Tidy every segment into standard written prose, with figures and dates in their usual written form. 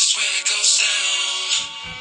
is where it goes down.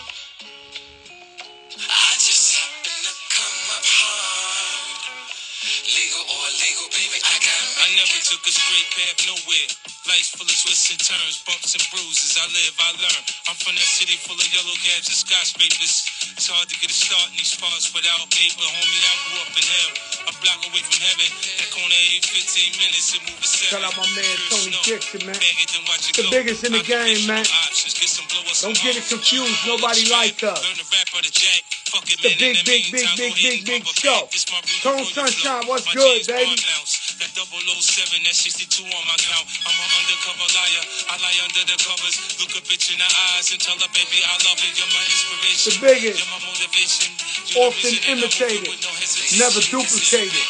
I just happen to come up hard. Legal or illegal, baby, I never took a straight path nowhere. Life's full of twists and turns, bumps and bruises. I live, I learn. I'm from that city full of yellow cabs and skyscrapers. It's hard to get a start in these parts without paper. Homie, I grew up in hell, a block away from heaven. That corner 15 minutes and move a 7. Shout out my man Tony Dixon, man. The biggest in the game, man. Don't get it confused. Nobody like us. The big show. Tone Sunshine, what's good, baby? That 007, that 62 on my count. I'm an undercover liar. I lie under the covers. Look a bitch in the eyes and tell her, baby, I love it. You're my inspiration. The biggest. You're my motivation. Often imitated. Never duplicated.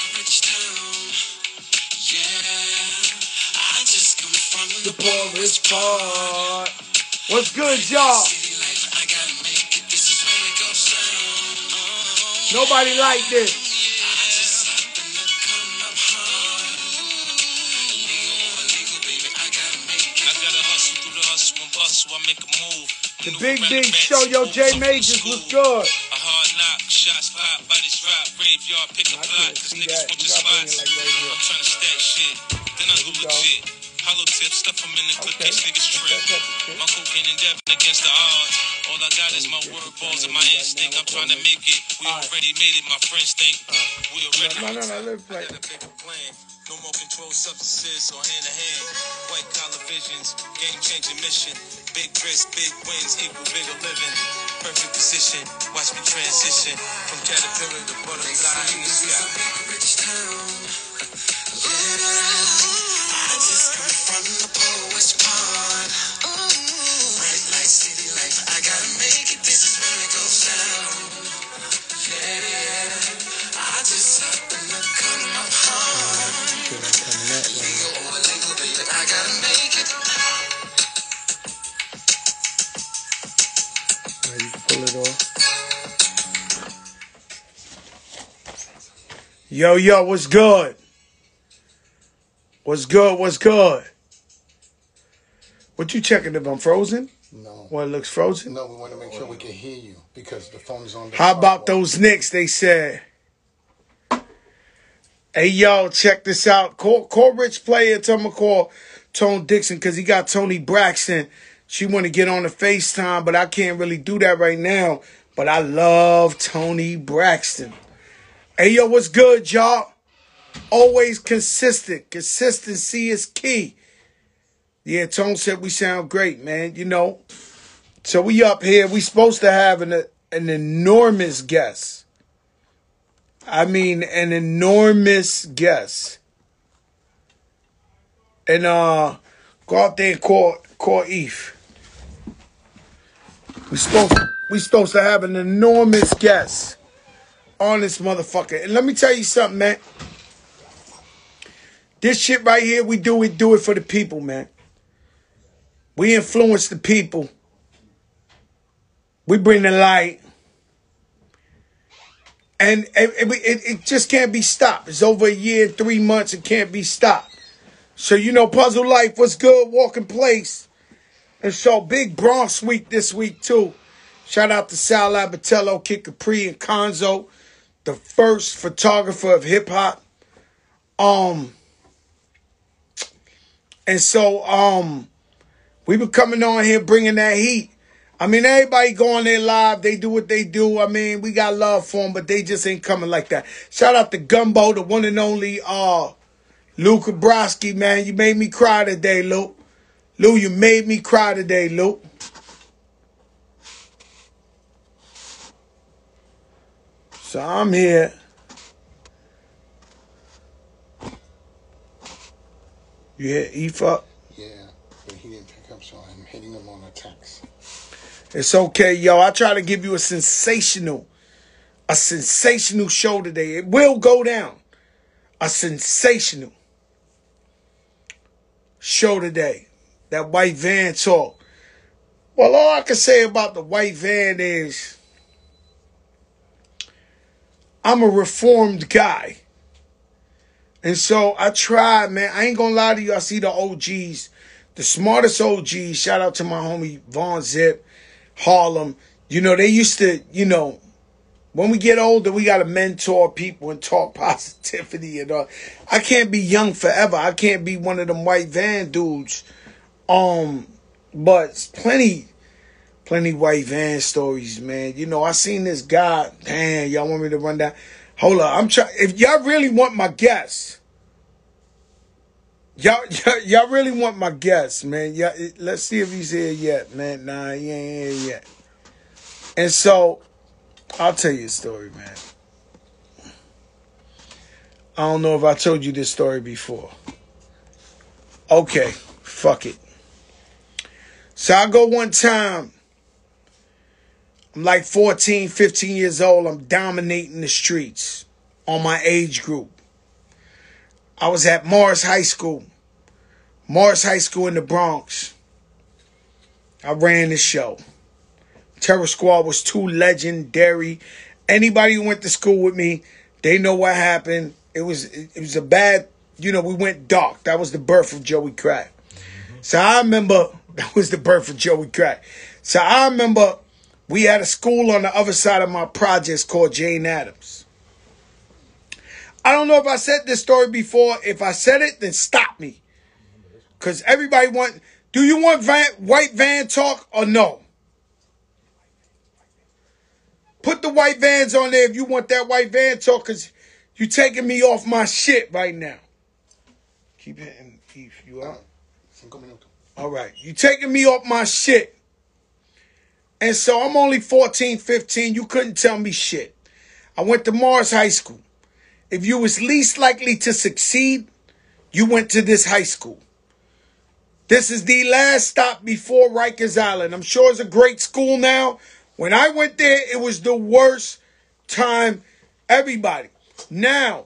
The poorest part. What's good, y'all? Nobody like this. The big show, yo, J Majors was good. A hard knock, shots pop, bodies drop, graveyard, pick a block, cause niggas want your spots. I'm trying to stack shit, then I go legit. Hollow tips, stuff them in the clip, case niggas trip. My cocaine and Devin against the odds. All I got is my word balls and my instinct. I'm trying to make it. We already made it, my friends think. We already made it. I got a bigger plan. No more controlled substances or hand-to-hand. White collar visions, game-changing mission. Big risk, big wins, equal bigger living. Perfect position, watch me transition. From caterpillar to butterfly in the sky. I just come from the poorest part. Bright light, city life, I gotta make it. This is where it goes down. Yeah, I just happen to come up hard. Legal or illegal, baby, I gotta make it. Ready to pull it off. Yo, what's good? What's good? What you checking if I'm frozen? No. Well, it looks frozen? No, we want to make sure we can hear you because the phone is on the How about those Knicks, they said? Hey, yo, check this out. Call Rich Player. Tell him to call Tone Dixon because he got Tony Braxton. She want to get on the FaceTime, but I can't really do that right now. But I love Tony Braxton. Hey, yo, what's good, y'all? Always consistent. Consistency is key. Yeah, Tone said we sound great, man. You know. So we up here. We supposed to have an enormous guest. I mean, an enormous guest. And go out there and call Eve. We supposed to have an enormous guest on this motherfucker. And let me tell you something, man. This shit right here, we do it for the people, man. We influence the people. We bring the light. And it just can't be stopped. It's over a year, 3 months. It can't be stopped. So, you know, Puzzle Life, what's good? Walking Place. And so, big Bronx week this week, too. Shout out to Sal Abatello, Kid Capri, and Konzo, the first photographer of hip-hop. And so, we been coming on here bringing that heat. I mean, everybody go on there live. They do what they do. I mean, we got love for them, but they just ain't coming like that. Shout out to Gumbo, the one and only Lou Kabrowski, man. You made me cry today, Lou. Lou, you made me cry today, Lou. So I'm here. You hear Efa? Yeah, but he didn't pick up, so I'm hitting him on a text. It's okay, yo. I try to give you a sensational show today. It will go down. A sensational show today. That white van talk. Well, all I can say about the white van is I'm a reformed guy. And so I try, man. I ain't gonna lie to you. I see the OGs, the smartest OGs, shout out to my homie Vaughn Zip, Harlem. You know, they used to, you know, when we get older, we got to mentor people and talk positivity and all. I can't be young forever. I can't be one of them white van dudes. But plenty white van stories, man. You know, I seen this guy. Damn, y'all want me to run down? Hold up. I'm trying. If y'all really want my guess, y'all really want my guess, man. Yeah, let's see if he's here yet, man. Nah, he ain't here yet. And so, I'll tell you a story, man. I don't know if I told you this story before. Okay, fuck it. So I go one time. I'm like 14, 15 years old. I'm dominating the streets on my age group. I was at Morris High School. Morris High School in the Bronx. I ran the show. Terror Squad was too legendary. Anybody who went to school with me, they know what happened. It was a bad, you know, we went dark. That was the birth of Joey Crack. So I remember, that was the birth of Joey Crack. So I remember we had a school on the other side of my projects called Jane Addams. I don't know if I said this story before. If I said it, then stop me. Because everybody do you want white van talk or no? Put the white vans on there if you want that white van talk, because you're taking me off my shit right now. Keep hitting Keith, you out? 5 minutos. All right. You taking me off my shit. And so I'm only 14, 15. You couldn't tell me shit. I went to Morris High School. If you was least likely to succeed, you went to this high school. This is the last stop before Rikers Island. I'm sure it's a great school now. When I went there, it was the worst time. Everybody. Now,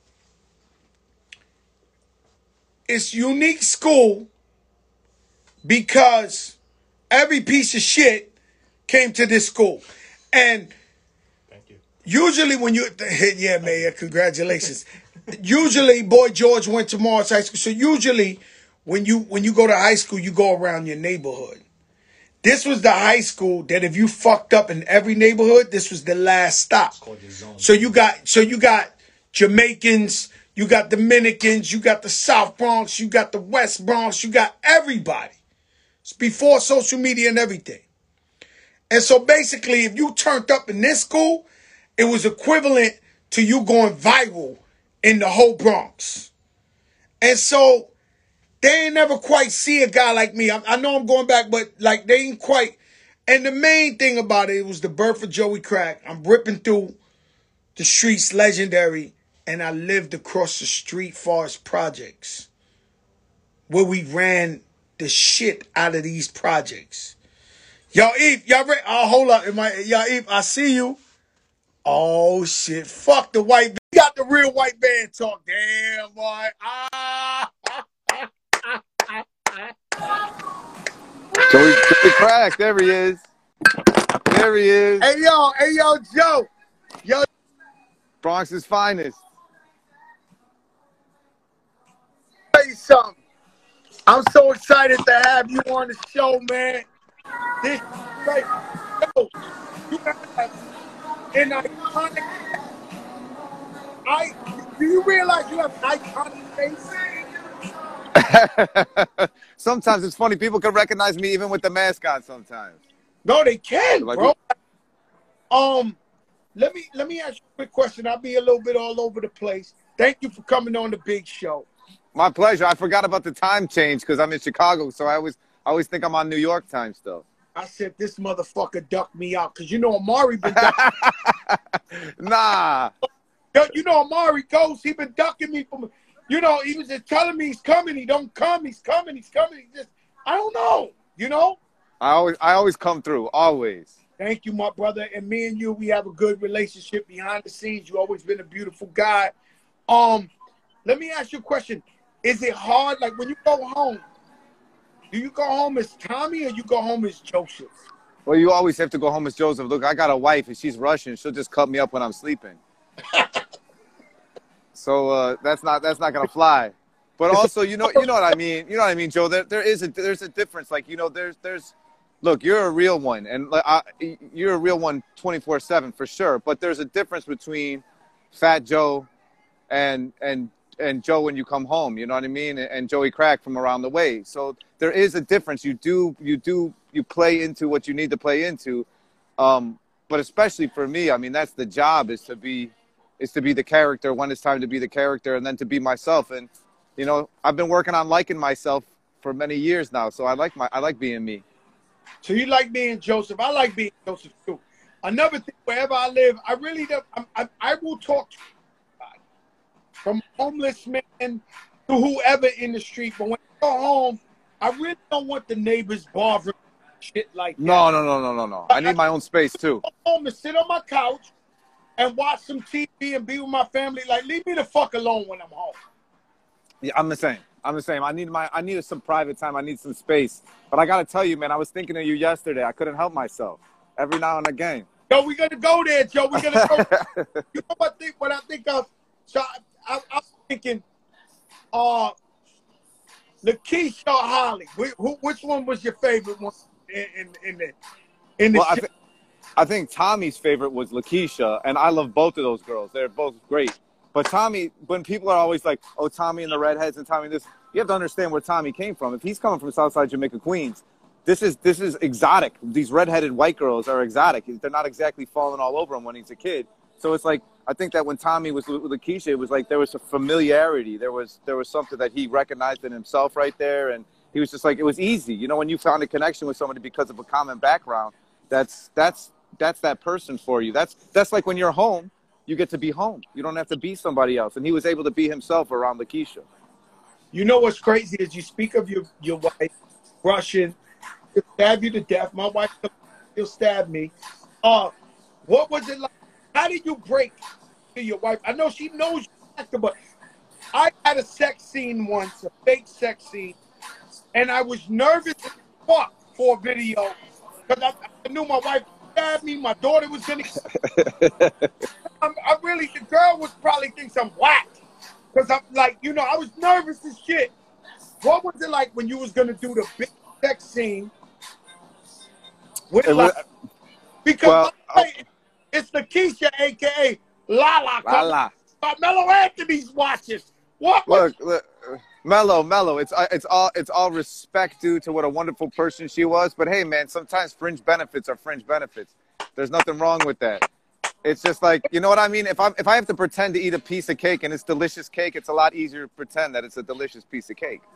it's unique school because every piece of shit came to this school. And thank you. Usually when you, yeah, Mayor, congratulations. Usually, Boy George went to Morris High School. So usually when you go to high school, you go around your neighborhood. This was the high school that if you fucked up in every neighborhood, this was the last stop. So you got Jamaicans, you got Dominicans, you got the South Bronx, you got the West Bronx, you got everybody. It's before social media and everything. And so basically, if you turned up in this school, it was equivalent to you going viral in the whole Bronx. And so they ain't never quite see a guy like me. I know I'm going back, but like they ain't quite. And the main thing about it was the birth of Joey Crack. I'm ripping through the streets, legendary, and I lived across the street Forest Projects, where we ran the shit out of these projects. Yo, Eve, y'all ready? Oh, hold up. Y'all, Eve, I see you. Oh, shit. Fuck the white band. You got the real white band talk. Damn, boy. Joey Crack, there he is. There he is. Hey, yo, Joe. Yo. Bronx's finest. Tell you something. I'm so excited to have you on the show, man. This like, yo, you have an iconic. Do you realize you have an iconic face? Sometimes it's funny. People can recognize me even with the mask on sometimes. No, they can, like, bro. Let me ask you a quick question. I'll be a little bit all over the place. Thank you for coming on the big show. My pleasure. I forgot about the time change because I'm in Chicago, so I always think I'm on New York time still. I said this motherfucker ducked me out because you know Amari been ducking. Nah. You know Amari Ghost, he been ducking me from. You know, he was just telling me he's coming. He don't come. He's coming. He's coming. He just, I don't know. You know. I always come through. Always. Thank you, my brother. And me and you, we have a good relationship behind the scenes. You always been a beautiful guy. Let me ask you a question. Is it hard, like when you go home, do you go home as Tommy or you go home as Joseph? Well, you always have to go home as Joseph. Look, I got a wife and she's Russian. She'll just cut me up when I'm sleeping. So that's not gonna fly. But also, you know what I mean. You know what I mean, Joe. There's a difference. Like, you know, look, you're a real one, and you're a real one 24/7 for sure. But there's a difference between Fat Joe and Joe when you come home. You know what I mean? And Joey Crack from around the way. So there is a difference. You play into what you need to play into. But especially for me, I mean, that's the job, is to be the character when it's time to be the character, and then to be myself. And you know, I've been working on liking myself for many years now, so I like being me. So you like being Joseph? I like being Joseph too. Another thing, wherever I live, I really don't. I will talk to anybody, from homeless man to whoever in the street. But when I go home, I really don't want the neighbors bothering shit like that. No. I need my own space too. I go home and sit on my couch and watch some TV and be with my family. Like, leave me the fuck alone when I'm home. Yeah, I'm the same. I need some private time. I need some space. But I gotta tell you, man, I was thinking of you yesterday. I couldn't help myself. Every now and again. Yo, we're gonna go there, Joe. We're gonna go. You know what I think of? So I'm thinking, Lakeisha or Holly. Which one was your favorite one in the well, I think Tommy's favorite was Lakeisha, and I love both of those girls. They're both great. But Tommy, when people are always like, oh, Tommy and the redheads and Tommy this, you have to understand where Tommy came from. If he's coming from Southside Jamaica, Queens, this is exotic. These redheaded white girls are exotic. They're not exactly falling all over him when he's a kid. So it's like, I think that when Tommy was with Lakeisha, it was like there was a familiarity. There was something that he recognized in himself right there. And he was just like, it was easy. You know, when you found a connection with somebody because of a common background, that's that person for you. That's like when you're home, you get to be home. You don't have to be somebody else. And he was able to be himself around Lakeisha. You know what's crazy is you speak of your wife, Russian, she'll stab you to death. My wife, she'll stab me. What was it like? How did you break to your wife? I know she knows you're an actor, but I had a sex scene once, a fake sex scene, and I was nervous as fuck for a video because I knew my wife stabbed me. My daughter was going to. The girl would probably think I'm whack because I'm like, you know, I was nervous as shit. What was it like when you was going to do the big sex scene? Because it's Lakeisha, a.k.a. Lala. Lala. Mellow Anthony's watching. Look, Mellow. It's all respect due to what a wonderful person she was. But hey, man, sometimes fringe benefits are fringe benefits. There's nothing wrong with that. It's just like, you know what I mean? If I have to pretend to eat a piece of cake and it's delicious cake, it's a lot easier to pretend that it's a delicious piece of cake.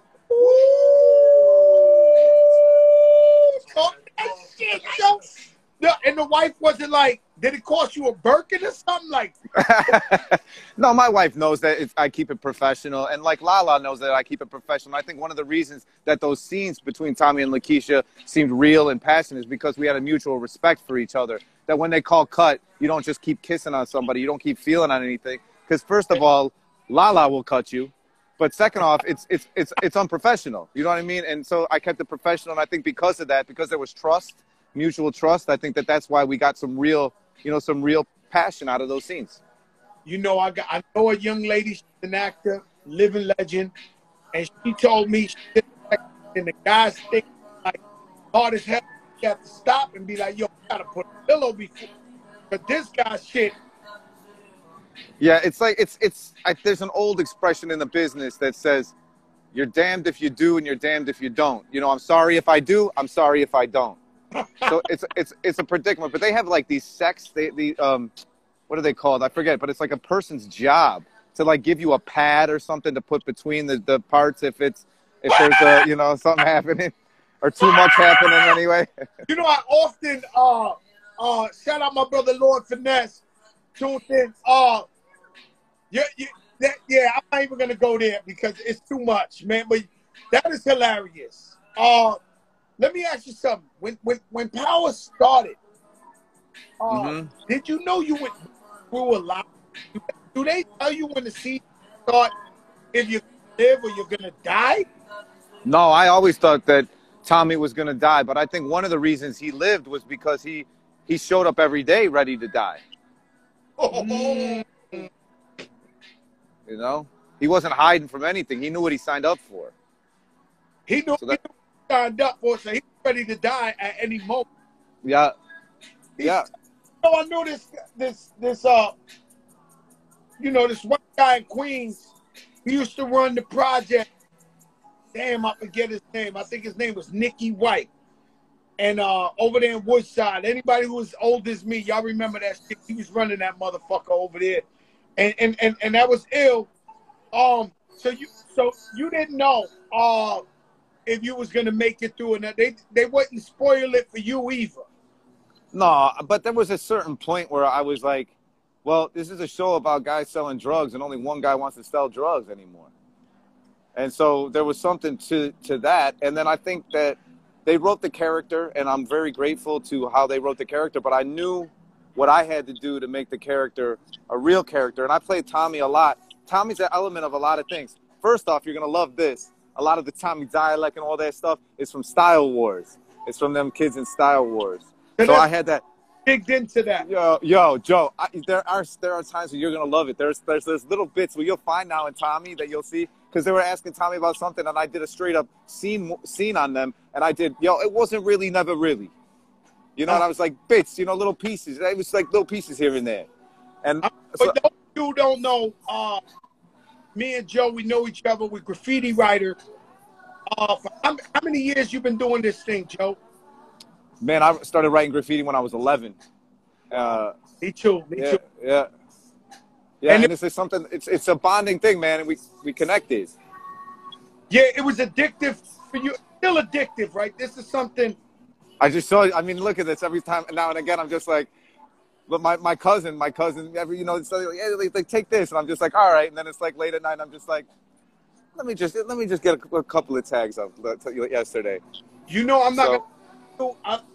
Oh, that shit, yo. No, and the wife wasn't like, did it cost you a Birkin or something? Like, no, my wife knows that I keep it professional, and like Lala knows that I keep it professional. I think one of the reasons that those scenes between Tommy and Lakeisha seemed real and passionate is because we had a mutual respect for each other. That when they call cut, you don't just keep kissing on somebody, you don't keep feeling on anything. Because first of all, Lala will cut you, but second off, it's unprofessional. You know what I mean? And so I kept it professional, and I think because of that, because there was trust. Mutual trust. I think that's why we got some real passion out of those scenes. You know, I know a young lady, she's an actor, living legend, and she told me she and the guys think like hard as hell. You have to stop and be like, yo, you gotta put a pillow before, but this guy's shit. Yeah, it's like there's an old expression in the business that says, "You're damned if you do, and you're damned if you don't." You know, I'm sorry if I do. I'm sorry if I don't. So it's a predicament, but they have like these what are they called? I forget, but it's like a person's job to like give you a pad or something to put between the parts if there's something happening or too much happening anyway. You know, I often shout out my brother Lord Finesse, tuned in. Yeah, I'm not even gonna go there because it's too much, man. But that is hilarious. Let me ask you something. When Power started, did you know you went through a lot? Do they tell you when the season start if you live or you're gonna die? No, I always thought that Tommy was gonna die, but I think one of the reasons he lived was because he showed up every day ready to die. You know? He wasn't hiding from anything. He knew what he signed up for. He knew, So that, he signed up for, so he was ready to die at any moment. yeah, yeah. So I know this this white guy in Queens. He used to run the project. Damn, I forget his name. I think his name was Nicky White. And over there in Woodside, anybody who was old as me, y'all remember that shit. He was running that motherfucker over there. And that was ill. So you didn't know if you was gonna make it through, and they wouldn't spoil it for you either. No, but there was a certain point where I was like, well, this is a show about guys selling drugs, and only one guy wants to sell drugs anymore. And so there was something to that. And then I think that they wrote the character, and I'm very grateful to how they wrote the character, but I knew what I had to do to make the character a real character. And I played Tommy a lot. Tommy's an element of a lot of things. First off, you're going to love this. A lot of the Tommy dialect and all that stuff is from Style Wars. It's from them kids in Style Wars. So I had that. Digged into that. Yo, Joe, there are times where you're going to love it. There's little bits where you'll find now in Tommy that you'll see. Because they were asking Tommy about something, and I did a straight-up scene on them. And I did, it wasn't really, never really. You know, and I was like, bits, little pieces. It was like little pieces here and there. And but you don't know, me and Joe, we know each other. We're graffiti writers. For how many years you been doing this thing, Joe? Man, I started writing graffiti when I was 11. Me too. Yeah. Yeah, and this is something, it's a bonding thing, man, and we connected. Yeah, it was addictive for you. Still addictive, right? This is something. I just saw, look at this every time, now and again, I'm just like, but my cousin, it's like, yeah, they take this, and I'm just like, all right, and then it's like late at night, I'm just like, let me just get a couple of tags up yesterday. I'm not gonna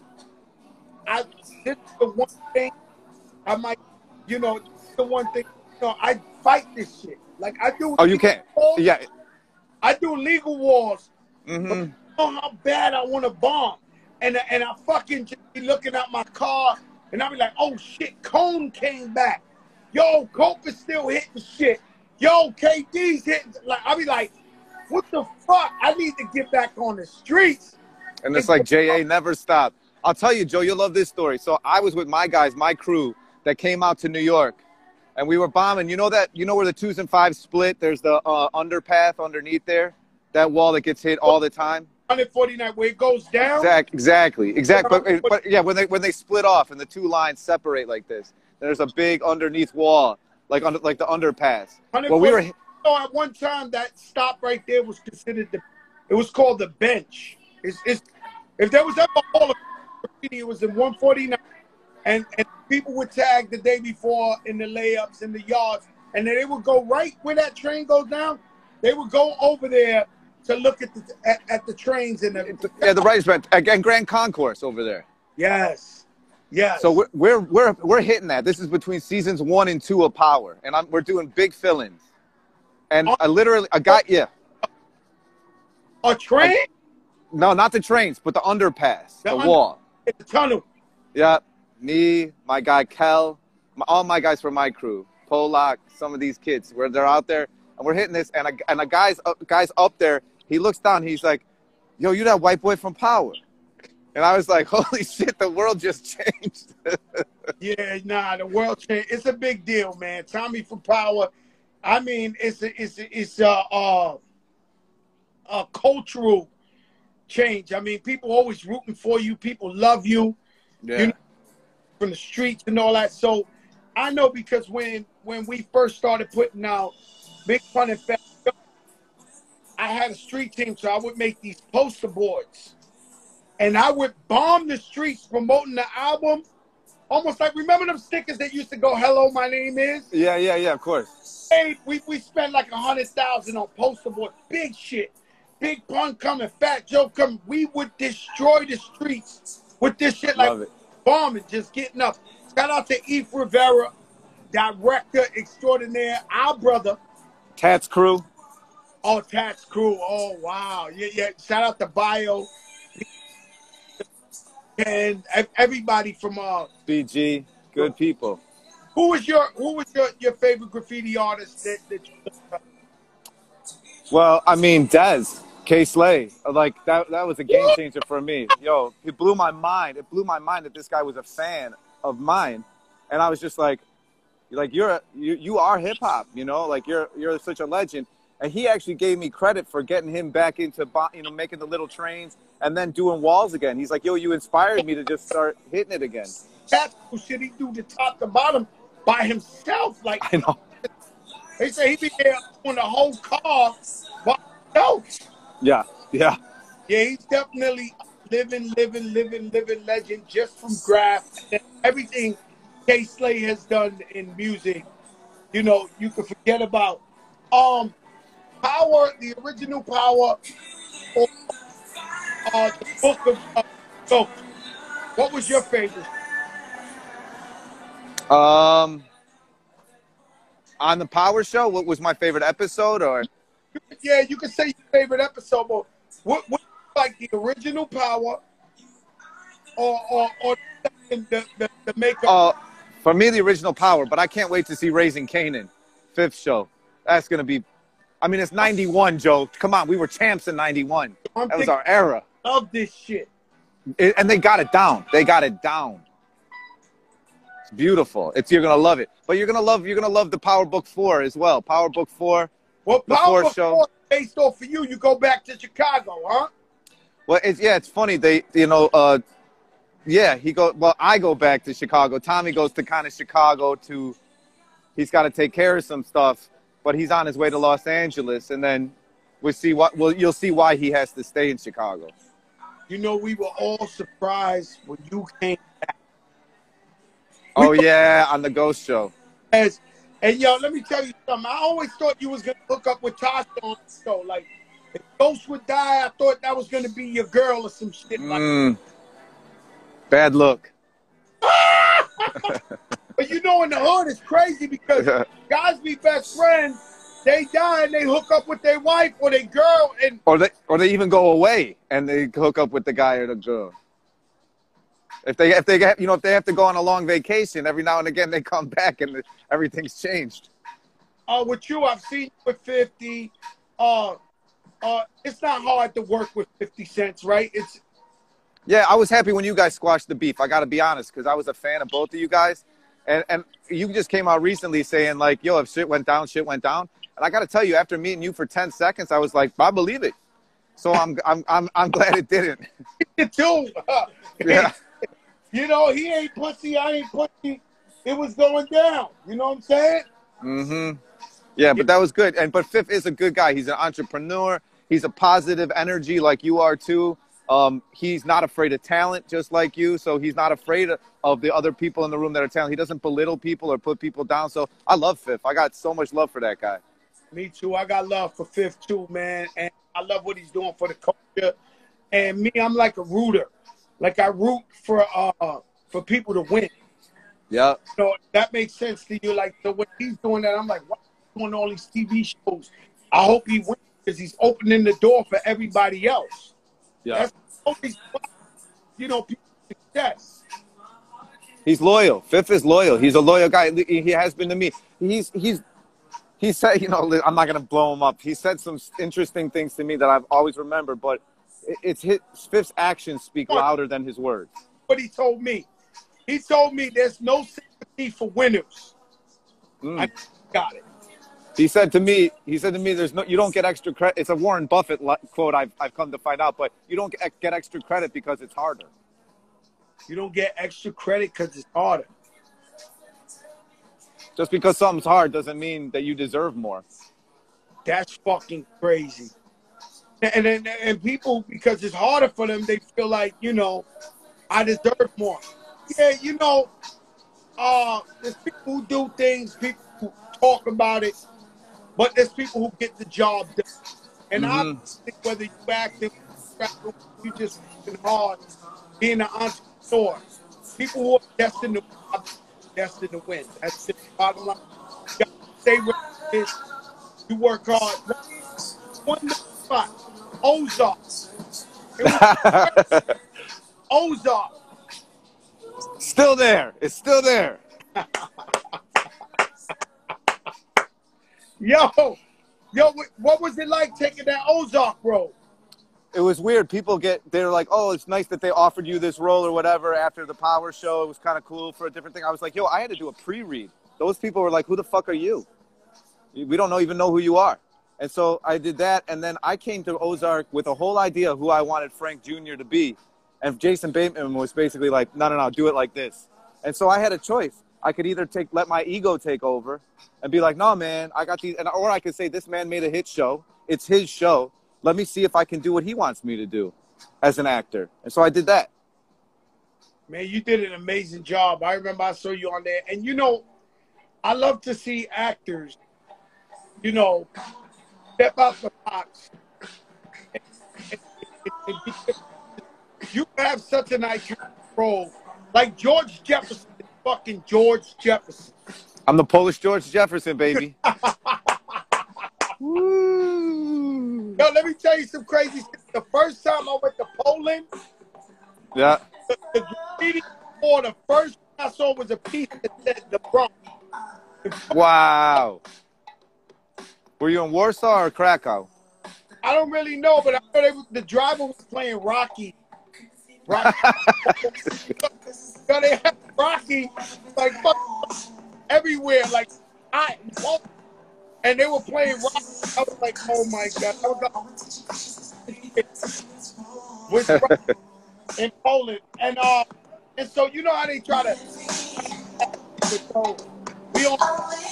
this is the one thing I might, the one thing, I fight this shit. Like I do. Oh, you can't. Wars. Yeah. I do legal wars. Mm-hmm. But you know how bad I want to bomb, and I fucking just be looking at my car, and I be like, oh shit, Cone came back. Yo, Cope is still hitting shit. Yo, KD's hitting. Like I be like, what the fuck? I need to get back on the streets. And it's like JA never stopped. I'll tell you, Joe, you'll love this story. So I was with my guys, my crew, that came out to New York. And we were bombing. You know where the 2s and 5s split? There's the underpath underneath there. That wall that gets hit all the time. 149, where it goes down? Exactly. But yeah, when they split off and the two lines separate like this, there's a big underneath wall, like the underpass. Well, we were. At one time, that stop right there was considered it was called the bench. If there was ever a hall of graffiti, it was in 149. And people would tag the day before in the layups in the yards, and then they would go right where that train goes down. They would go over there to look at the trains and the Writers' Bench and Grand Concourse over there. Yes. So we're hitting that. This is between seasons 1 and 2 of Power, and we're doing big fill-ins. And a guy, yeah. A train? No, not the trains, but the underpass, the wall. The tunnel. Yeah. Me, my guy Kel, all my guys from my crew, Polak, some of these kids, where they're out there, and we're hitting this, and a guy's up there, he looks down, he's like, yo, you that white boy from Power. And I was like, holy shit, the world just changed. Yeah, nah, the world changed. It's a big deal, man. Tommy from Power. I mean, it's a cultural change. I mean, people always rooting for you. People love you. Yeah. From the streets and all that. So I know because when we first started putting out Big Pun and Fat, I had a street team, so I would make these poster boards. And I would bomb the streets promoting the album. Almost like, remember them stickers that used to go, hello, my name is? Yeah, of course. Hey, we spent like $100,000 on poster boards. Big shit. Big Pun coming, Fat Joe coming. We would destroy the streets with this shit like bombing, just getting up. Shout out to Eve Rivera, director extraordinaire, our brother. Tats Crew. Oh, Tats Crew. Oh, wow. Yeah. Shout out to Bio. And everybody from BG, good people. Who was your favorite graffiti artist that you Well, I mean, Dez, K-Slay, like that was a game changer for me. Yo, it blew my mind. It blew my mind that this guy was a fan of mine. And I was just like you are hip hop, you know, like you're such a legend. And he actually gave me credit for getting him back into, you know, making the little trains and then doing walls again. He's like, yo, you inspired me to just start hitting it again. That's shit he do the top to bottom by himself. Like, I know. they say he be there on the whole car by himself. Yeah, yeah. Yeah, he's definitely living legend just from Graph and everything K-Slay has done in music. You know, you can forget about Power, the original Power, or the book of so. What was your favorite? On the Power Show, what was my favorite episode? Or Yeah, you can say your favorite episode, but what like the original Power, or the makeup? For me, the original Power, but I can't wait to see Raising Kanan, 5th show. That's gonna be. I mean, it's 91, Joe. Come on, we were champs in 91. That was our era. Love this shit. And they got it down. They got it down. It's beautiful. You're gonna love it. But you're gonna love the Power Book 4 as well. Power Book 4. Well, the Power 4 Book show. 4 based off of you. You go back to Chicago, huh? Well, it's funny. They, you know, I go back to Chicago. Tommy goes to kind of Chicago he's got to take care of some stuff, but he's on his way to Los Angeles, and then you'll see why he has to stay in Chicago. You know, we were all surprised when you came back. Oh yeah, on the Ghost Show. And yo, let me tell you something. I always thought you was gonna hook up with Tasha on the show. Like, if Ghost would die, I thought that was gonna be your girl or some shit like that. Bad look. But you know, in the hood, it's crazy because guys be best friends. They die and they hook up with their wife or their girl, and or they even go away and they hook up with the guy or the girl. If they have to go on a long vacation, every now and again they come back and everything's changed. With you, I've seen you with 50. It's not hard to work with 50 Cent, right? Yeah, I was happy when you guys squashed the beef. I got to be honest, because I was a fan of both of you guys, and you just came out recently saying like, "Yo, if shit went down, shit went down." And I got to tell you, after meeting you for 10 seconds, I was like, I believe it. So I'm glad it didn't. You too. Yeah. You know, he ain't pussy, I ain't pussy. It was going down. You know what I'm saying? Mm-hmm. Yeah, but that was good. But Fifth is a good guy. He's an entrepreneur. He's a positive energy like you are too. He's not afraid of talent, just like you. So he's not afraid of the other people in the room that are talented. He doesn't belittle people or put people down. So I love Fifth. I got so much love for that guy. Me too. I got love for Fifth too, man. And I love what he's doing for the culture. And me, I'm like a rooter. Like I root for people to win. Yeah. So that makes sense to you. Like, so when he's doing that, I'm like, why is he doing all these TV shows? I hope he wins because he's opening the door for everybody else. Yeah. That's always, you know, people's success. He's loyal. Fifth is loyal. He's a loyal guy. He has been to me. He said, you know, I'm not going to blow him up. He said some interesting things to me that I've always remembered, but Fifth's actions speak louder than his words. What he told me. He told me there's no sympathy for winners. I got it. He said to me, you don't get extra credit. It's a Warren Buffett quote I've come to find out, but you don't get extra credit because it's harder. You don't get extra credit because it's harder. Just because something's hard doesn't mean that you deserve more. That's fucking crazy. And people, because it's harder for them, they feel like, you know, I deserve more. Yeah, you know, there's people who do things, people who talk about it, but there's people who get the job done. And I think whether you acting, you just working hard, being an entrepreneur, people who are destined to win. That's the bottom line. You gotta stay where it is. You work hard. One spot. Ozark. Ozark. Still there. It's still there. Yo, Yo, what was it like taking that Ozark role? It was weird. They're like, oh, it's nice that they offered you this role or whatever after the Power show. It was kind of cool for a different thing. I was like, yo, I had to do a pre-read. Those people were like, who the fuck are you? We don't even know who you are. And so I did that. And then I came to Ozark with a whole idea of who I wanted Frank Jr. to be. And Jason Bateman was basically like, no, do it like this. And so I had a choice. I could either let my ego take over and be like, no, man, I got these. Or I could say, this man made a hit show. It's his show. Let me see if I can do what he wants me to do as an actor. And so I did that. Man, you did an amazing job. I remember I saw you on there. And, you know, I love to see actors, you know, step out the box. You have such an iconic role. Like George Jefferson, fucking George Jefferson. I'm the Polish George Jefferson, baby. Woo. Yo, let me tell you some crazy shit. The first time I went to Poland, Yeah. the graffiti for the first thing I saw was a piece that said the Bronx. Wow. Were you in Warsaw or Krakow? I don't really know, but I know the driver was playing Rocky. So they had Rocky like everywhere, like and they were playing Rocky. I was like, oh my god! I was like, Rocky in Poland, and so you know how they try to. So we on.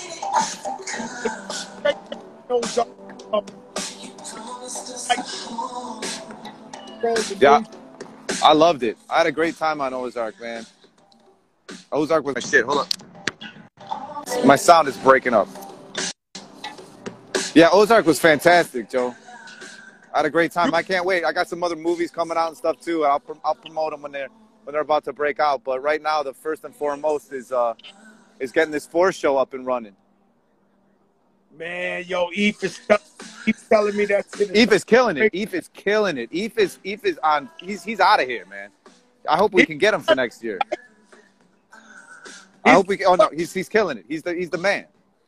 Yeah, I loved it. I had a great time on Ozark, man. Ozark was my shit. Hold up. My sound is breaking up. Yeah, Ozark was fantastic, Joe. I had a great time. I can't wait. I got some other movies coming out and stuff too. I'll promote them when they're about to break out. But right now, the first and foremost is getting this Force show up and running. Man, yo, Eve is keeps telling me that shit. Eve is killing it. Eve is killing it. Eve is on. He's out of here, man. I hope we can get him for next year. I hope we can. Oh no, he's killing it. He's the man.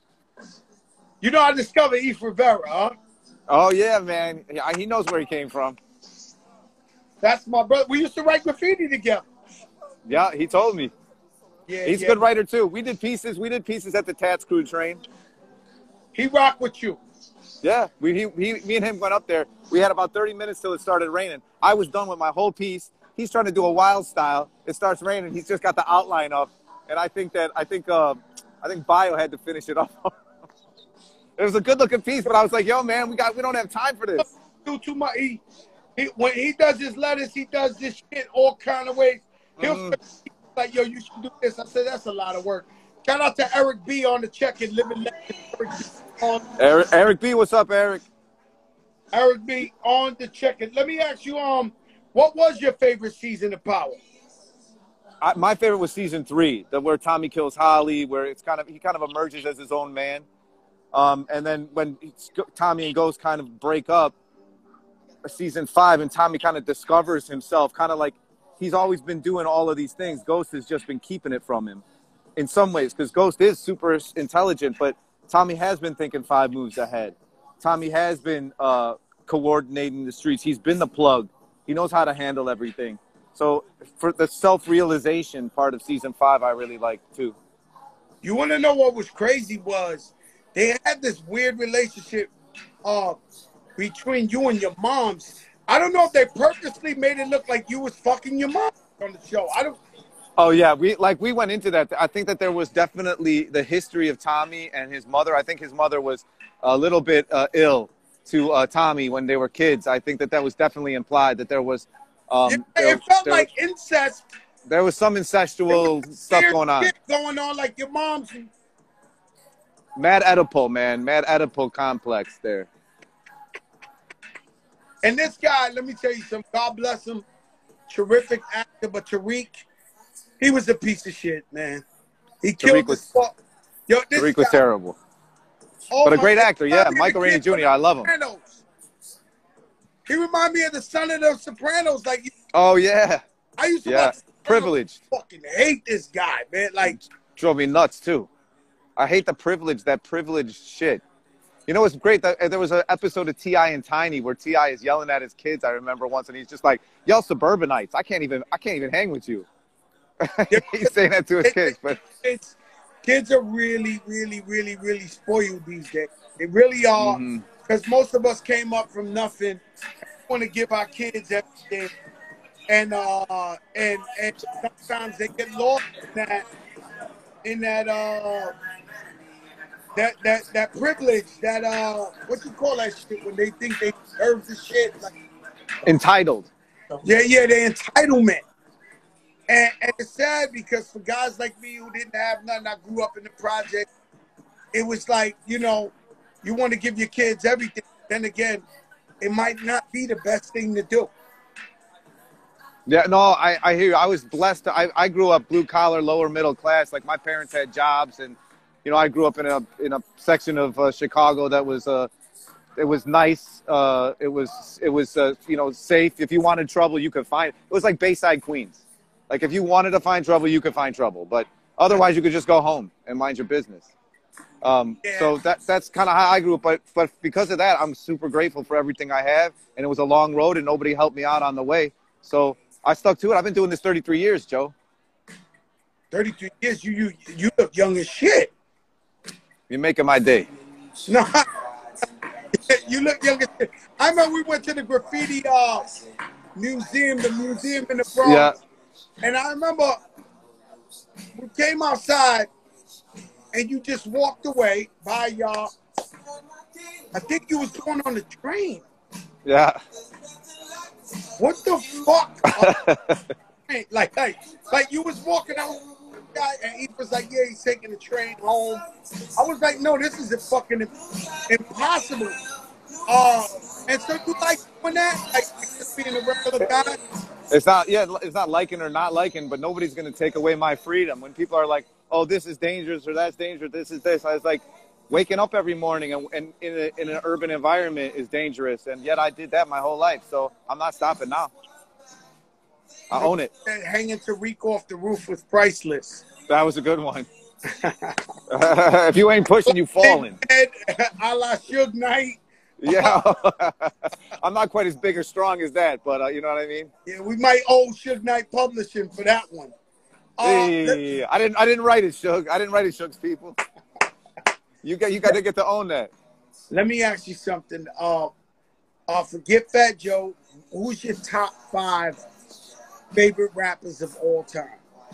You know, I discovered Eve Rivera, huh? Oh yeah, man. He knows where he came from. That's my brother. We used to write graffiti together. Yeah, he told me. Yeah, he's a good writer too. We did pieces at the Tats Crew train. He rocked with you. Yeah, me and him went up there. We had about 30 minutes till it started raining. I was done with my whole piece. He's trying to do a wild style. It starts raining. He's just got the outline up, and I think Bio had to finish it off. It was a good looking piece, but I was like, yo, man, we don't have time for this. Do too much. When he does his letters, he does this shit all kind of ways. He'll like, yo, you should do this. I said, that's a lot of work. Shout out to Eric B on the check and living legend. Eric B, what's up, Eric? Eric B on the check. And let me ask you, what was your favorite season of Power? My favorite was season 3, where Tommy kills Holly, where he kind of emerges as his own man. And then when Tommy and Ghost kind of break up, season 5, and Tommy kind of discovers himself, kind of like he's always been doing all of these things. Ghost has just been keeping it from him in some ways, because Ghost is super intelligent, but Tommy has been thinking 5 moves ahead. Tommy has been coordinating the streets. He's been the plug. He knows how to handle everything. So for the self-realization part of season 5, I really like too. You want to know what was crazy was they had this weird relationship between you and your moms. I don't know if they purposely made it look like you was fucking your mom on the show. I don't. Oh yeah, we went into that. I think that there was definitely the history of Tommy and his mother. I think his mother was a little bit ill to Tommy when they were kids. I think that was definitely implied that there was. It felt like incest. There was some incestual stuff going on. Going on like your mom's. Mad Oedipal, man. Mad Oedipal complex there. And this guy, let me tell you something. God bless him. Terrific actor, but Tariq, he was a piece of shit, man. He killed us. Yo, Tariq was terrible. But a great actor, yeah. Michael Rainey Jr., I love him. He reminded me of the son of the Sopranos. Like, oh, yeah. I used to watch Privilege. I fucking hate this guy, man. Like, drove me nuts, too. I hate that privilege shit. You know what's great? There was an episode of T.I. and Tiny where T.I. is yelling at his kids. I remember once, and he's just like, "Y'all suburbanites, I can't even hang with you." He's saying that to his kids, but kids are really, really, really, really spoiled these days. They really are, because most of us came up from nothing. We want to give our kids everything, and sometimes they get lost in that privilege, that what you call that shit when they think they deserve the shit, like, entitled. Yeah, the entitlement. And it's sad because for guys like me who didn't have nothing, I grew up in the project. It was like, you know, you want to give your kids everything. Then again, it might not be the best thing to do. Yeah, no, I hear you. I was blessed. I grew up blue collar, lower middle class. Like my parents had jobs, and you know, I grew up in a section of Chicago that was it was nice. It was you know, safe. If you wanted trouble, you could find it. It was like Bayside, Queens. Like if you wanted to find trouble, you could find trouble. But otherwise, you could just go home and mind your business. So that's kind of how I grew up. But because of that, I'm super grateful for everything I have. And it was a long road, and nobody helped me out on the way. So I stuck to it. I've been doing this 33 years, Joe. 33 years? You look young as shit. You're making my day. No, you look young as shit. I remember we went to the graffiti museum, the museum in the Bronx. Yeah. And I remember we came outside and you just walked away by y'all. I think you was going on the train. Yeah. What the fuck? like you was walking out and he was like, yeah, he's taking the train home. I was like, no, this is fucking impossible. And so you like doing that? Like just being a regular guy? It's not liking or not liking, but nobody's going to take away my freedom. When people are like, oh, this is dangerous or that's dangerous, this is this. I was like, waking up every morning and in an urban environment is dangerous. And yet I did that my whole life. So I'm not stopping now. I own it. Hanging Tariq off the roof was priceless. That was a good one. If you ain't pushing, you falling. A la Suge Knight. Yeah. I'm not quite as big or strong as that, but you know what I mean? Yeah, we might owe Suge Knight Publishing for that one. Hey, I didn't write it, Suge. I didn't write it, Suge's people. You got to get to own that. Let me ask you something. Forget Fat Joe. Who's your top 5 favorite rappers of all time?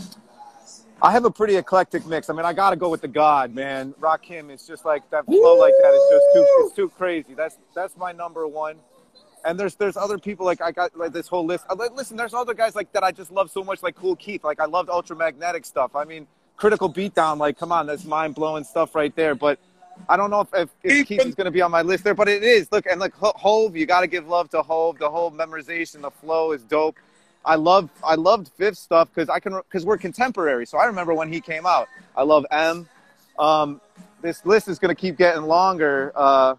I have a pretty eclectic mix. I mean, I got to go with the God, man. Rakim, it's just like that flow like that is just it's too crazy. That's my number one. And there's other people, like I got like this whole list. Listen, there's other guys like that I just love so much, like Kool Keith. Like I loved Ultramagnetic stuff. I mean, Critical Beatdown, like come on, that's mind-blowing stuff right there. But I don't know if Keith is going to be on my list there, but it is. Look, and like Hove, you got to give love to Hove. The whole memorization, the flow is dope. I loved Fifth stuff because we're contemporary. So I remember when he came out. I love M. This list is going to keep getting longer.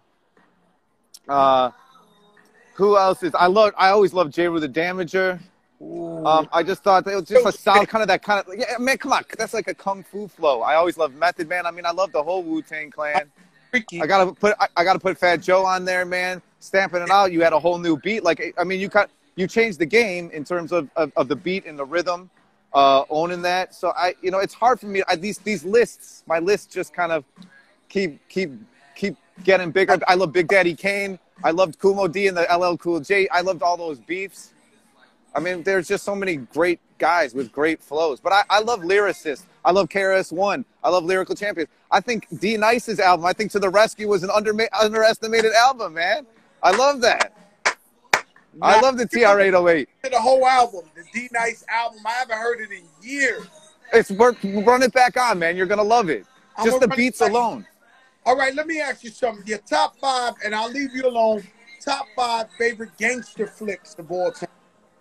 Who else is? I always loved J. Rue the Damager. I just thought it was just a solid yeah, man, come on, that's like a kung fu flow. I always loved Method Man. I mean, I love the whole Wu-Tang Clan. I gotta put Fat Joe on there, man. Stamping it out. You had a whole new beat. Like I mean, you changed the game in terms of the beat and the rhythm, owning that. So it's hard for me. These lists, my lists just kind of keep getting bigger. I love Big Daddy Kane. I loved Kumo D and the LL Cool J. I loved all those beefs. I mean, there's just so many great guys with great flows. But I love lyricists. I love KRS-One. I love Lyrical Champions. I think D Nice's album, I think To the Rescue, was an underestimated album, man. I love that. I love the TR-808. The whole album, the D Nice album. I haven't heard it in years. It's worth run it back on, man. You're gonna love it. Just the beats alone. All right, let me ask you something. Your top 5, and I'll leave you alone. Top 5 favorite gangster flicks of all time.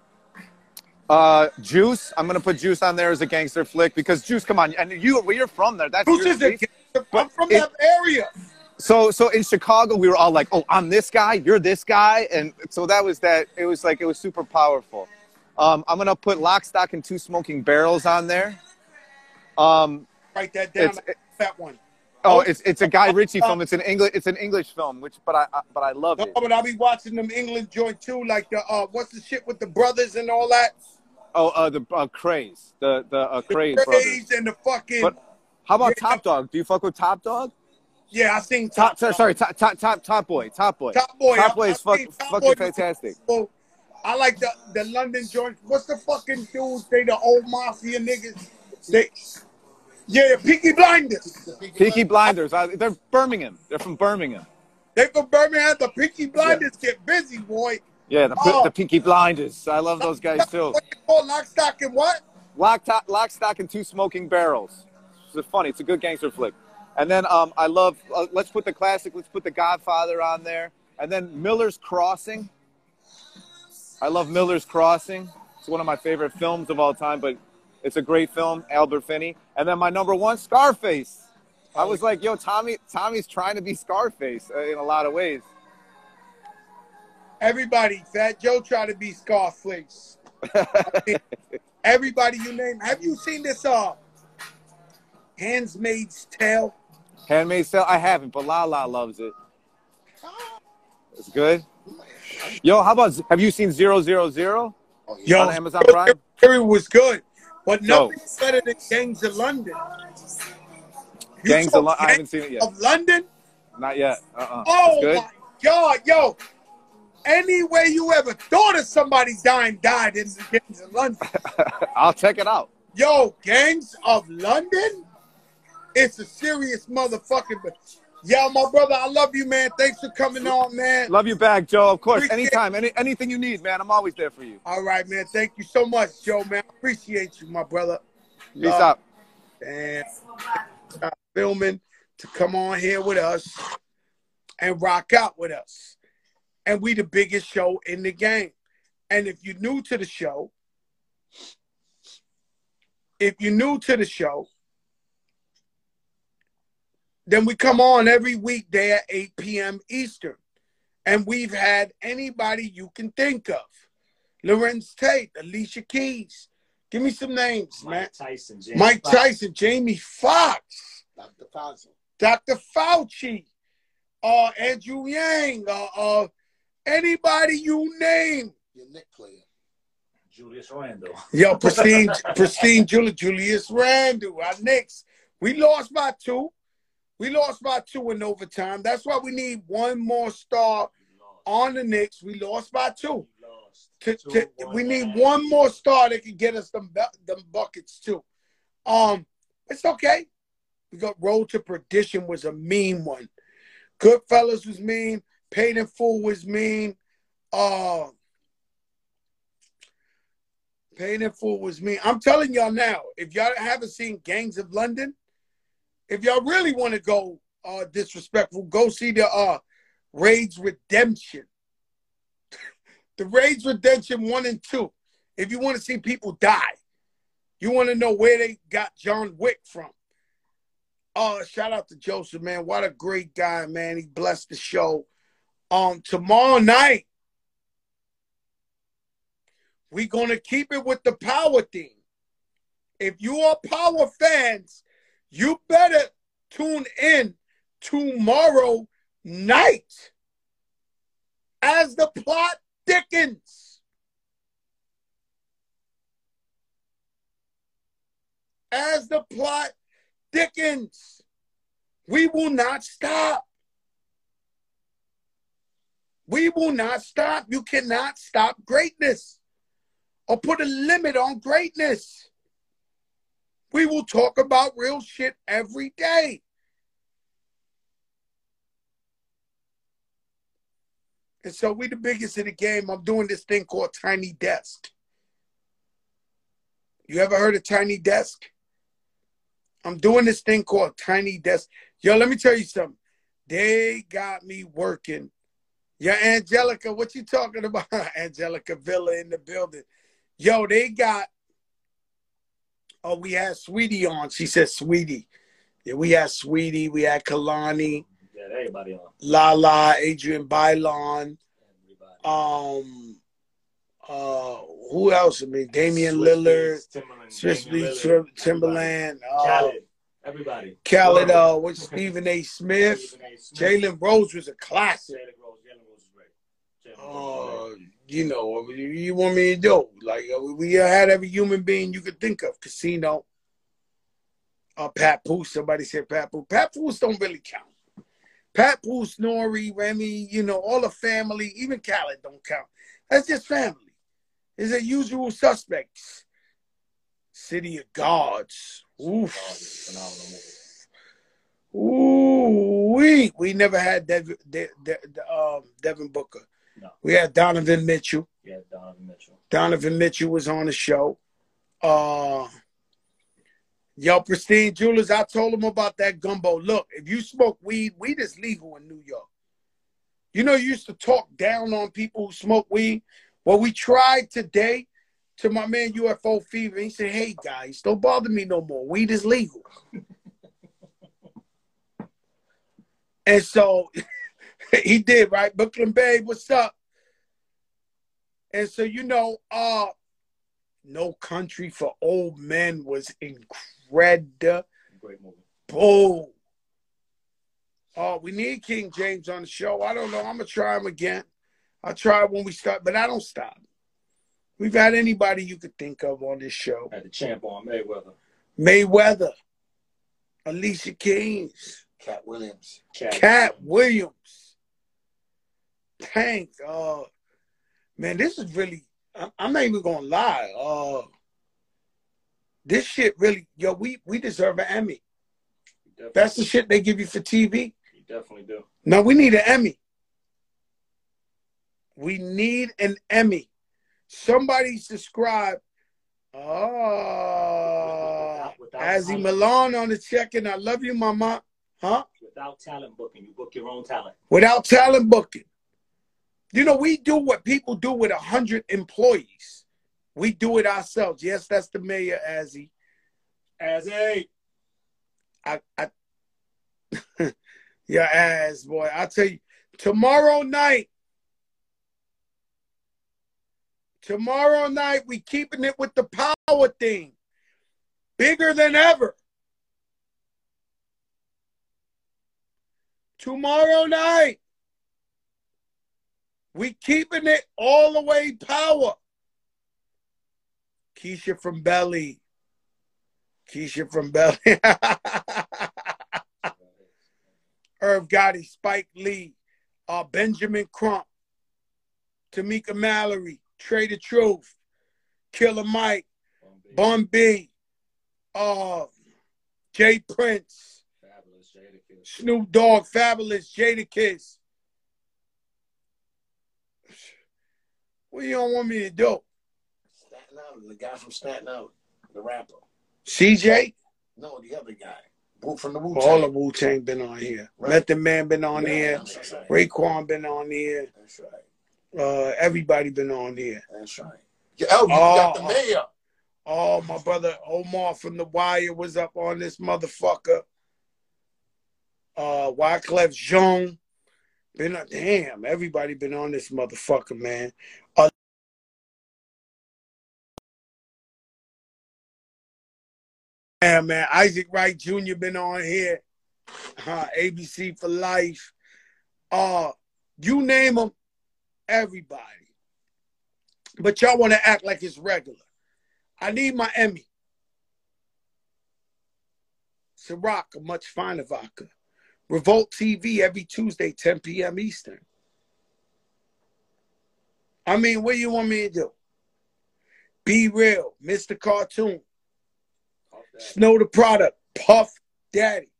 Juice. I'm gonna put Juice on there as a gangster flick because Juice. Come on, and where you're from there. That's Juice is a gangster. I'm from that area. So in Chicago, we were all like, "Oh, I'm this guy. You're this guy," and so that was that. It was super powerful. I'm gonna put Lock, Stock, and Two Smoking Barrels on there. Write that down. That one. Oh, Oh, it's a Guy Ritchie film. It's an English film, but I love no, it. but I be watching them England joint too, like the what's the shit with the brothers and all that? Oh, the Craze, the The Craze brothers. Craze and the fucking But how about yeah, Top Dog? Do you fuck with Top Dog? yeah. I seen Top Boy. Top Boy. Top Boy I is seen Top fucking Boy. fantastic. I like the London joint. What's the fucking dudes? They the old mafia niggas. Yeah, Peaky Blinders. Peaky Blinders. They're Birmingham. They're from Birmingham. They from Birmingham. The Peaky Blinders get busy, boy. Yeah, the Peaky Blinders. I love those guys too. What they call Lock, Stock, and what? Lock, Stock, and Two Smoking Barrels. It's funny. It's a good gangster flick. And then I love. Let's put the classic. Let's put The Godfather on there. And then Miller's Crossing. I love Miller's Crossing. It's one of my favorite films of all time, but it's a great film. Albert Finney. And then my number one, Scarface. I was like, yo, Tommy's trying to be Scarface in a lot of ways. Everybody, Fat Joe tried to be Scarface. Everybody you name. Have you seen this Handmaid's Tale? Handmaid's Tale? I haven't, but Lala loves it. It's good. Yo, how about, have you seen 000? Yo, on Amazon Prime? It was good. But nothing's better than Gangs of London. Gangs of London? I haven't seen it yet. Of London? Not yet. Oh, my God. Yo, any way you ever thought of somebody dying, died in the Gangs of London. I'll check it out. Yo, Gangs of London? It's a serious motherfucking... Yo, my brother, I love you, man. Thanks for coming on, man. Love you back, Joe. Of course, anytime. Anything you need, man. I'm always there for you. All right, man. Thank you so much, Joe, man. I appreciate you, my brother. Peace out. And filming to come on here with us and rock out with us. And we the biggest show in the game. And if you're new to the show, then we come on every weekday at 8 p.m. Eastern. And we've had anybody you can think of. Lorenz Tate, Alicia Keys. Give me some names, man. Mike Tyson, Jamie Foxx. Dr. Fauci. Andrew Yang. Anybody you name. Your Nick player. Julius Randle. Yo, Pristine Julius Randle. Our Knicks. We lost by 2. We lost by 2 in overtime. That's why we need one more star on the Knicks. We lost by 2. We need one more star that can get us them buckets too. It's okay. We got Road to Perdition was a mean one. Goodfellas was mean. Paid in Full was mean. Paid in Full was mean. I'm telling y'all now, if y'all haven't seen Gangs of London, if y'all really want to go disrespectful, go see the Raids Redemption. The Raids Redemption 1 and 2. If you want to see people die, you want to know where they got John Wick from. Shout out to Joseph, man. What a great guy, man. He blessed the show. Tomorrow night, we're going to keep it with the Power theme. If you are Power fans, you better tune in tomorrow night as the plot thickens. As the plot thickens, we will not stop. We will not stop. You cannot stop greatness or put a limit on greatness. We will talk about real shit every day. And so we the biggest in the game. I'm doing this thing called Tiny Desk. You ever heard of Tiny Desk? I'm doing this thing called Tiny Desk. Yo, let me tell you something. They got me working. Yeah, Angelica, what you talking about? Angelica Villa in the building. Yo, they got... Oh, we had Sweetie on. She said Sweetie. Yeah, we had Sweetie. We had Kalani. Yeah, everybody on. Lala, Adrian Bailon. Who else? I mean, Damian Lillard. Timberland. Everybody. Khaled, with Stephen A. Smith. Jalen Rose was a classic. Jalen Rose is great. You know, you want me to do? Like, we had every human being you could think of. Casino. Pat Poose. Somebody said Pat Poose. Pat Poose don't really count. Pat Poose, Nori, Remy, you know, all the family, even Khaled don't count. That's just family. It's a usual suspects. City of Gods. Oof. Ooh, we never had Devin Booker. No. We had Donovan Mitchell. Yeah, Donovan Mitchell. Donovan Mitchell was on the show. Pristine Jewelers, I told him about that gumbo. Look, if you smoke weed is legal in New York. You know, you used to talk down on people who smoke weed. Well, we tried today to my man UFO Fever. He said, hey, guys, don't bother me no more. Weed is legal. And so he did, right? Brooklyn Bay, what's up? And so, you know, No Country for Old Men was incredible. Great movie. We need King James on the show. I don't know. I'm going to try him again. I'll try when we start, but I don't stop. We've had anybody you could think of on this show. Had the champ on, Mayweather. Mayweather. Alicia Keys. Cat Williams. Cat Williams. Tank. Man, this is really, I'm not even going to lie. This shit really, yo, we deserve an Emmy. That's the shit they give you for TV. You definitely do. No, we need an Emmy. We need an Emmy. Somebody subscribe. Azzy Milan on the check-in. I love you, mama. Huh? Without talent booking, you book your own talent. Without talent booking. You know, we do what people do with 100 employees. We do it ourselves. Yes, that's the mayor, Azzy. Azzy. Your ass, boy. I'll tell you, tomorrow night, we keeping it with the power thing. Bigger than ever. Tomorrow night, we keeping it all the way power. Keisha from Belly. Irv Gotti, Spike Lee, Benjamin Crump, Tamika Mallory, Trey the Truth, Killer Mike, Bun B, Jay Prince, Fabulous, Jadakiss. Snoop Dogg, Fabulous, Jadakiss. What you don't want me to do? Staten Island, the guy from Staten Island, the rapper. CJ? No, the other guy. From the Wu-Tang. All of Wu-Tang been on here. Right. Method Man been on here. That's right. Raekwon been on here. That's right. Everybody been on here. That's right. You got the mayor. Oh, my brother Omar from The Wire was up on this motherfucker. Wyclef Jean. Damn, everybody been on this motherfucker, man. Yeah, man. Isaac Wright Jr. been on here. ABC for Life. You name them, everybody. But y'all want to act like it's regular. I need my Emmy. Ciroc, a much finer vodka. Revolt TV every Tuesday, 10 p.m. Eastern. I mean, what do you want me to do? Be Real, Mr. Cartoon. Snow the Product, Puff Daddy.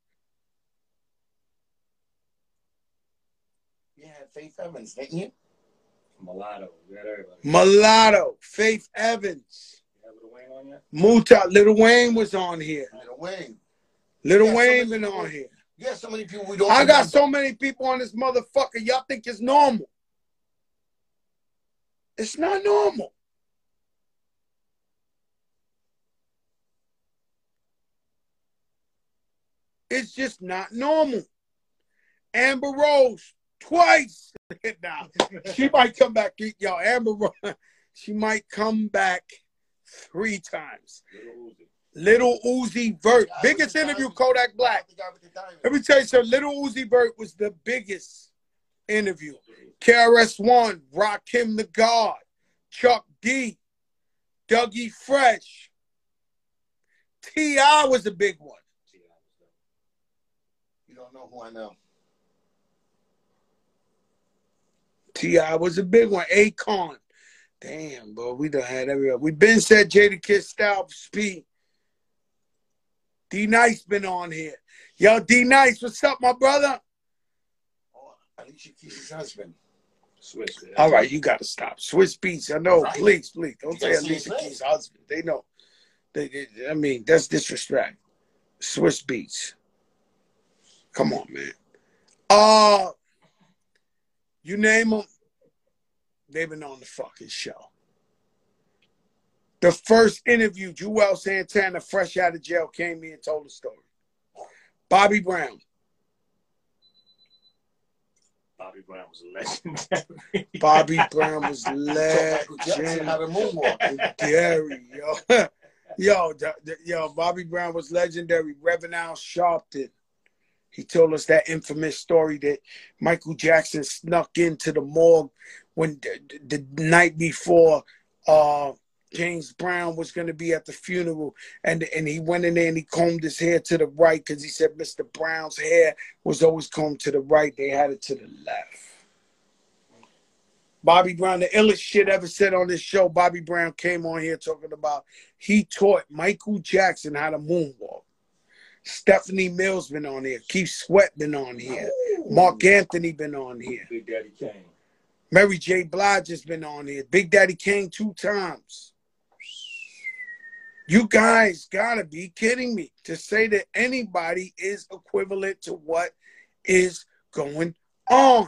You had Faith Evans, didn't you? Mulatto. You had everybody. Mulatto, Faith Evans. You have Lil Wayne on yet? Muta, Lil Wayne was on here. Lil Wayne. Lil Wayne been on here. You got so many people we don't I got remember. so many people on this motherfucker. Y'all think it's normal. It's not normal. It's just not normal. Amber Rose, twice. Now, she might come back. Yo, Amber Rose, she might come back 3 times. Little Uzi Vert. Biggest interview, Kodak Black. Let me tell you something. Little Uzi Vert was the biggest interview. KRS-One, Rakim the God, Chuck D, Dougie Fresh. T.I. was a big one. You don't know who I know. T.I. was a big one. Akon. Damn, bro. We done had everywhere. We been said Jadakiss Style Speed. D-Nice been on here. Yo, D-Nice, what's up, my brother? Oh, Alicia Keys' husband. Switch. Yeah. All right, you got to stop. Swiss Beats, I know. Right. Please. Don't say gotta see Alicia his Keys' husband. They know. I mean, that's disrespect. Swiss Beats. Come on, man. You name them, they've been on the fucking show. The first interview, Joel Santana, fresh out of jail, came in and told the story. Bobby Brown. Bobby Brown was legendary. Bobby Brown was Michael Jackson had a moonwalk. legendary, yo. Yo, Bobby Brown was legendary. Reverend Al Sharpton. He told us that infamous story that Michael Jackson snuck into the morgue when the night before James Brown was going to be at the funeral, and he went in there and he combed his hair to the right because he said Mr. Brown's hair was always combed to the right. They had it to the left. Bobby Brown, the illest shit ever said on this show. Bobby Brown came on here talking about he taught Michael Jackson how to moonwalk. Stephanie Mills been on here. Keith Sweat been on here. Mark Anthony been on here. Big Daddy Kane. Mary J. Blige has been on here. Big Daddy Kane 2 times. You guys gotta be kidding me to say that anybody is equivalent to what is going on.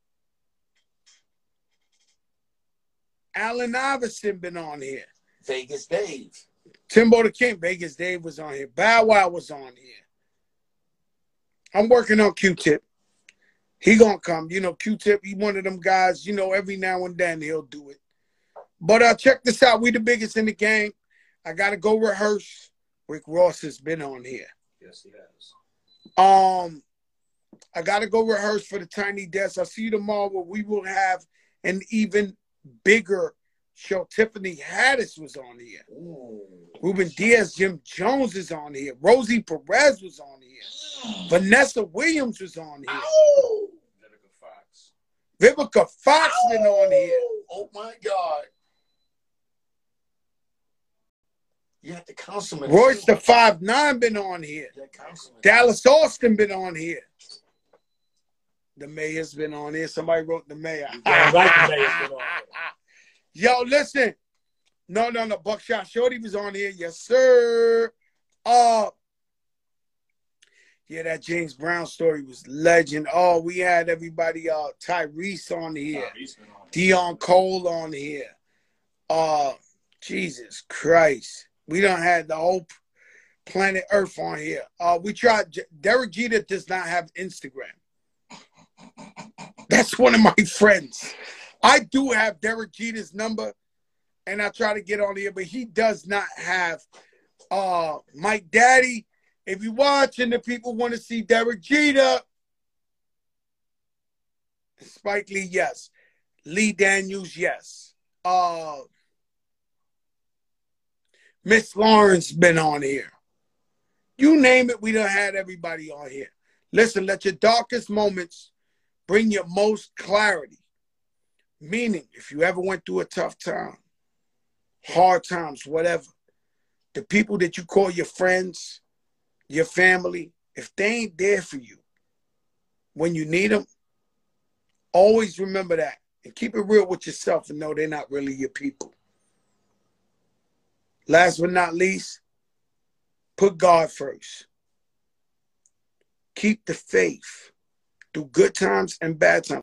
Allen Iverson been on here. Vegas Dave. Timbo the King, Vegas Dave was on here. Bow Wow was on here. I'm working on Q-Tip. He gonna come. You know, Q-Tip, he one of them guys, you know, every now and then he'll do it. But check this out. We the biggest in the game. I gotta go rehearse. Rick Ross has been on here. Yes, he has. I gotta go rehearse for the Tiny Desk. I'll see you tomorrow where we will have an even bigger show. Tiffany Haddish was on here. Ooh. Ruben Diaz, Jim Jones is on here. Rosie Perez was on here. Vanessa Williams was on here. Ow! Vivica Fox been on here. Oh my God. You had the councilman. Royce the 5'9" been on here. Dallas Austin been on here. The mayor's been on here. Somebody wrote the mayor. Yeah, right, the mayor's been on here. Yo, listen. No. Buckshot Shorty was on here. Yes, sir. Yeah, that James Brown story was legend. Oh, we had everybody, Tyrese on here. Dion Cole on here. Jesus Christ. We done had the whole planet Earth on here. We tried. Derek Jeter does not have Instagram. That's one of my friends. I do have Derek Jeter's number, and I try to get on here, but he does not have Mike Daddy. If you're watching, the people want to see Derek Jeter. Spike Lee, yes. Lee Daniels, yes. Miss Lawrence been on here. You name it, we done had everybody on here. Listen, let your darkest moments bring your most clarity. Meaning, if you ever went through a tough time, hard times, whatever, the people that you call your friends, your family, if they ain't there for you when you need them, always remember that. And keep it real with yourself and know they're not really your people. Last but not least, put God first. Keep the faith through good times and bad times.